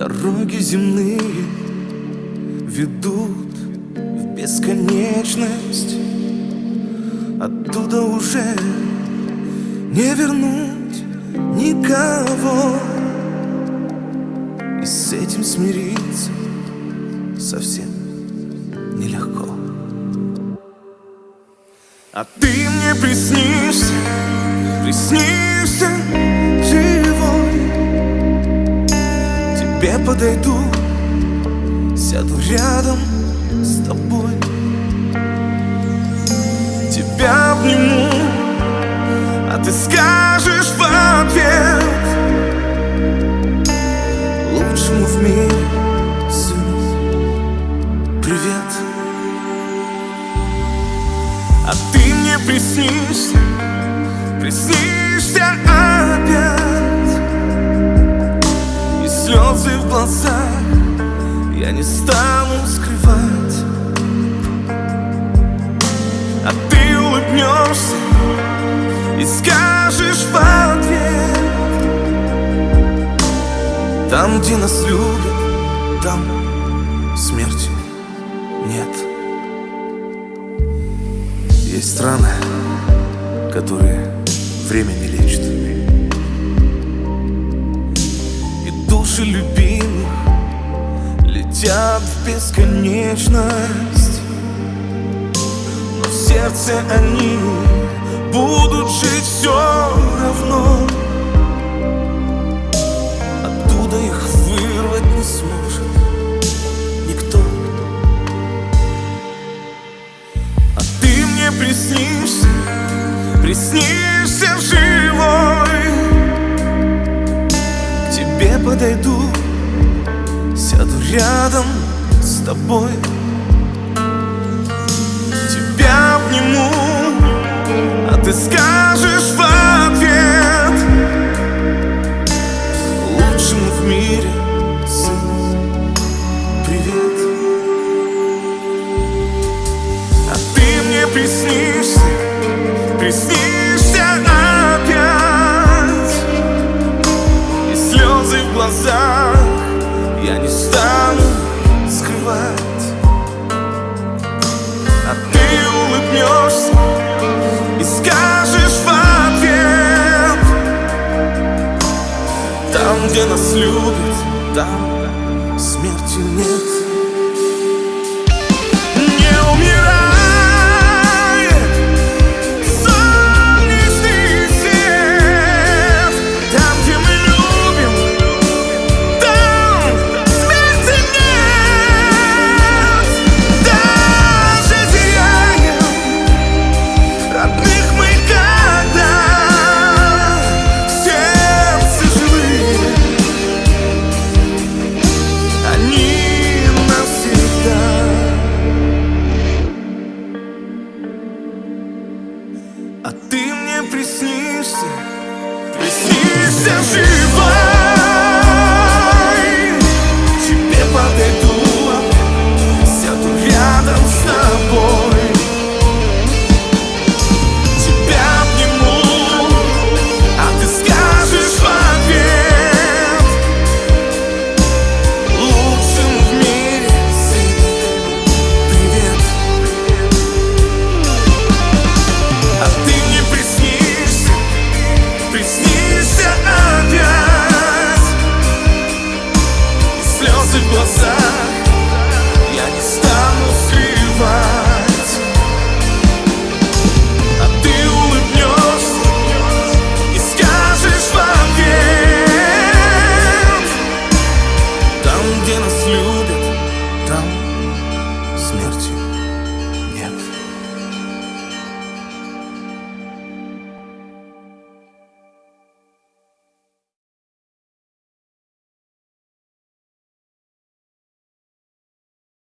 Дороги земные ведут в бесконечность. Оттуда уже не вернуть никого. И с этим смириться совсем нелегко. А ты мне приснишься, приснишься живой. Тебе подойду, сяду рядом с тобой. Тебя обниму, а ты скажешь в ответ лучшему в мире сыну привет. А ты мне приснишься, приснишься опять. И слезы в глазах я не стану скрывать. А ты улыбнешься и скажешь в ответ: там, где нас любят, там смерти нет. Есть раны, которые время не лечит, и души любимых летят в бесконечность. Но в сердце они будут жить все равно. Оттуда их вырвать не сможет никто. А ты мне приснишься, приснишься живой. К тебе подойду, сяду рядом с тобой. Тебя обниму, а ты скажешь в ответ лучшему в мире сыну привет. А ты мне приснишься, приснишься опять. И слезы в глазах я не стану скрывать. А ты улыбнешься и скажешь в ответ: там, где нас любят, там смерти нет.